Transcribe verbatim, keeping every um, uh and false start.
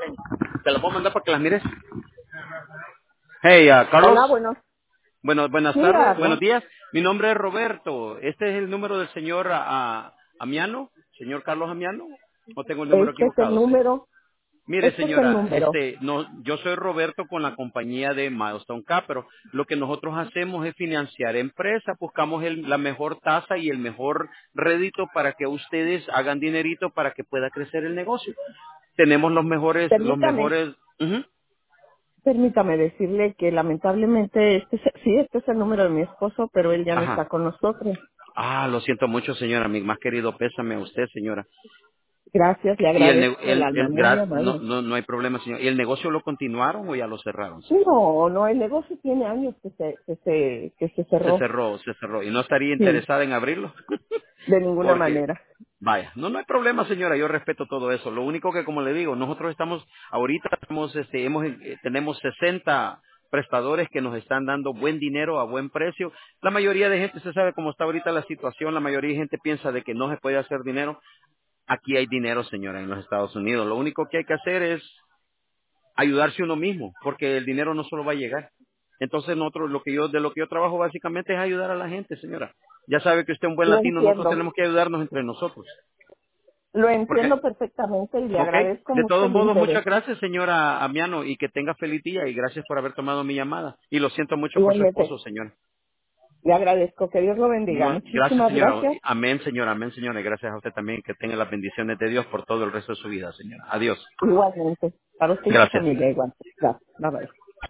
Te la puedo mandar para que las mires. Hey, ah, Carlos. Hola, buenos. Bueno, buenas ¿Quién le tardes, buenos habla? días. Mi nombre es Roberto. Este es el número del señor ah, Amiano, señor Carlos Amiano. ¿O tengo el número Este es el equivocado, señor? número. Mire, Este es el señora, número. este, no, yo soy Roberto con la compañía de Milestone Cap, pero lo que nosotros hacemos es financiar empresas, buscamos el- la mejor tasa y el mejor rédito para que ustedes hagan dinerito para que pueda crecer el negocio. Tenemos los mejores, los Permítame, mejores. Ujú. permítame decirle que lamentablemente este es, sí, este es el número de mi esposo, pero él ya no Ajá. está con nosotros. Ah, lo siento mucho, señora. Mi más querido pésame a usted, señora. Gracias, le Y el, ne- agradezco el el, alma, el muy gra- no, amable. no, no hay problema, señor. ¿Y el negocio lo continuaron o ya lo cerraron, señor? No, no, el negocio tiene años que se, que se, que se Se cerró. cerró, se cerró. ¿Y no estaría Sí, interesada en abrirlo? de ninguna Porque, manera. vaya, no, no hay problema, señora. Yo respeto todo eso. Lo único que, como le digo, nosotros estamos, ahorita estamos, este, hemos, eh, tenemos sesenta prestadores que nos están dando buen dinero a buen precio. La mayoría de gente, se sabe cómo está ahorita la situación, la mayoría de gente piensa de que no se puede hacer dinero. Aquí hay dinero, señora, en los Estados Unidos. Lo único que hay que hacer es ayudarse uno mismo, porque el dinero no solo va a llegar. Entonces nosotros, lo que yo, de lo que yo trabajo básicamente es ayudar a la gente, señora. Ya sabe que usted es un buen Lo latino, nosotros entiendo, tenemos que ayudarnos entre nosotros. lo Porque, entiendo perfectamente y le ok, agradezco de mucho todos el modos, interés. muchas gracias, señora Amiano, y que tenga feliz día, y gracias por haber tomado mi llamada. Y lo siento mucho por su Igualmente, esposo, señora. le agradezco. Que Dios lo bendiga. Mu- Gracias, Muchísimas señora. gracias. Amén, señora. Amén, señora. Y gracias a usted también. Que tenga las bendiciones de Dios por todo el resto de su vida, señora. Adiós. Igualmente. Para usted y su Gracias. familia igual. Gracias. Bye bye.